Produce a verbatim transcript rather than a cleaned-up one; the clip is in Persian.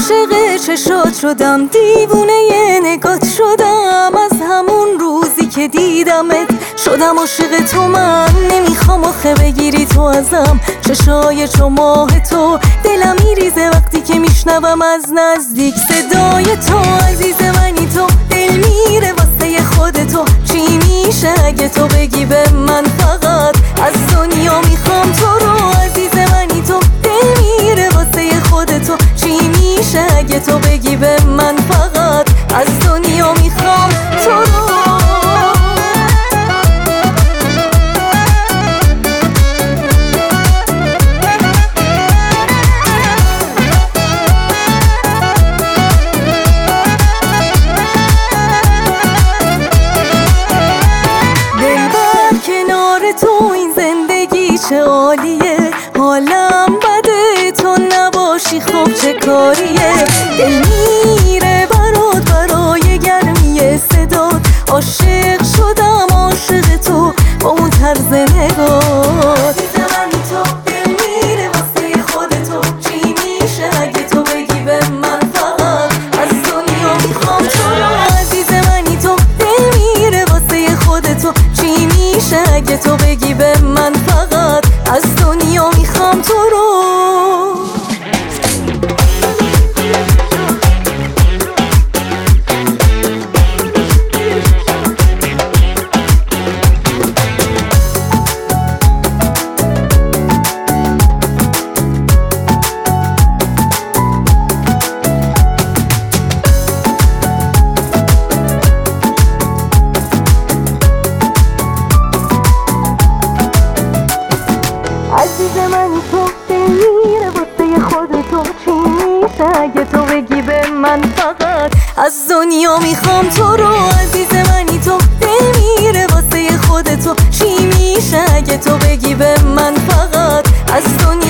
عاشق چشات شدم، دیوونه ی نگات شدم. از همون روزی که دیدمت شدم عاشق تو. من نمیخوام آخه بگیری تو ازم چشای چو ماه تو. دلم میریزه وقتی که میشنوم از نزدیک صدای تو. عزیز منی تو، دل میره واسه خود تو. چی میشه اگه تو بگی به من فقط از دنیا میخوام تو رو. عزیز منی تو، دل میره واسه خود تو. چی میشه اگه تو بگی به من فقط از دنیا میخوام تو رو. تو این زندگی چه عالیه، حالم بده تو نباشی خب چه کاریه. دل میره برات برای گرمی صدات. عاشق شدم عاشق تو با اون طرز نگات. عزیز منی تو، دل میره واسه خودتو. چی میشه اگه تو بگی به من فقط از دنیا میخوام تو رو. عزیز منی تو، دل میره واسه خودتو. چی میشه اگه تو بگی به من فقط از دنیا میخوام تو رو. عزیز منی تو، دل میره واسه خودتو. چی میشه اگه تو بگی به من فقط از دنیا میخوام تو رو. عزیز منی تو، دل میره واسه خودتو. چی میشه اگه تو بگی به من فقط از دنیا